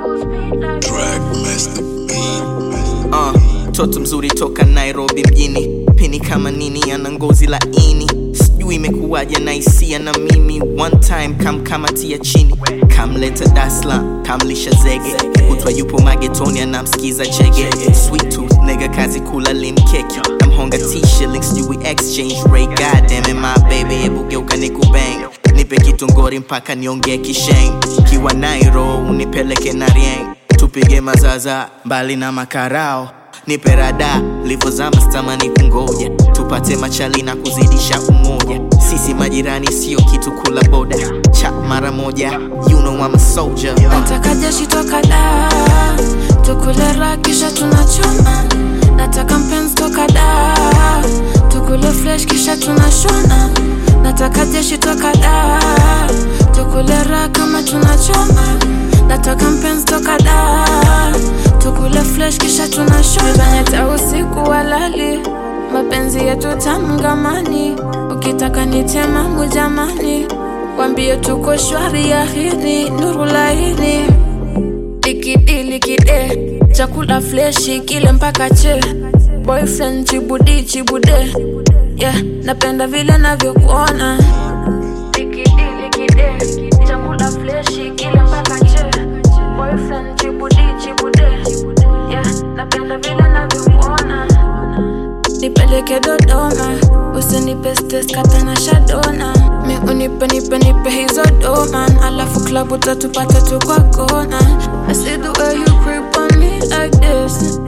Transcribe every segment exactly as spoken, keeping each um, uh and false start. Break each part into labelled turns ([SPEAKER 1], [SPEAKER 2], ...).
[SPEAKER 1] Drag Master Beat.
[SPEAKER 2] Uh, toto mzuri toka Nairobi mjini, peni kama nini, ana ngozi laini, sijui imekuwaje na hisia na mimi. One time kam kama tia chini, kamleta Dasla, kamlisha zege, kutwa yupo magetoni anamsikiza jege. Sweet tooth nigga kazi kula limkeki, namhonga t-shillings sijui exchange rate. God damn it my baby, hebu geuka nikubang, nipe kitu ngori mpaka niongee kisheng. Kiwa Nairo unipeleke na rieng, tupige mazaza mbali na makarao. Nipe rada livozama stamani kungoja, tupate machali na kuzidisha umoja. Sisi majirani sio kitu kula boda, cha mara moja, you know I'm a soldier.
[SPEAKER 3] Nataka jeshi toka da, tukule rakisha tunachoma. Nataka mpenzi toka da, tukule flesh kisha tunashona. Nataka jeshi toka da, tukule raka kama tunachoma. Nataka mpenzi toka da, tukule flesh kisha tunashona. Tunanyata usiku walali, mapenzi yetu tamgamani. Ukitaka nitema mujamani, wambie tuko shwari ya hini, nuru laini. Likidi likide, chakula fleshi kile mpaka che. Boyfriend chibudi chibude, yeah, napenda vile navyokuona. Likidi likide, chakula fleshi kile mpaka che. Boyfriend chibudi chibude, yeah, napenda vile navyokuona. Nipeleke Dodoma, usinipe stress kata na shadona. Mi unipe nipe nipe hizo doman, alafu club utatupata tu kwa kona. I see the way you creep on me like this.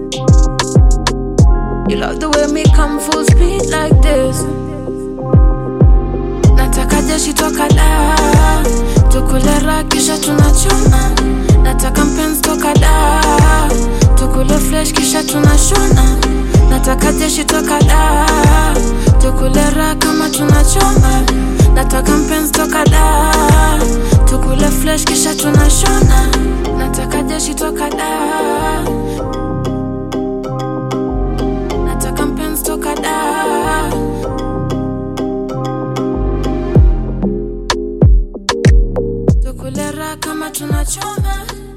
[SPEAKER 3] You love the way me come full speed like this. Nataka jeshi toka da, tukule rakisha tunachoma. Nataka mpenzi toka da, tukule flesh kisha tunashona. Nataka jeshi toka da, tukule raka kama tunachoma. Nataka mpenzi toka da, tukule flesh kisha tunashona. Nataka jeshi toka da, nataka mpenzi toka da, tukule raka kama tunachoma.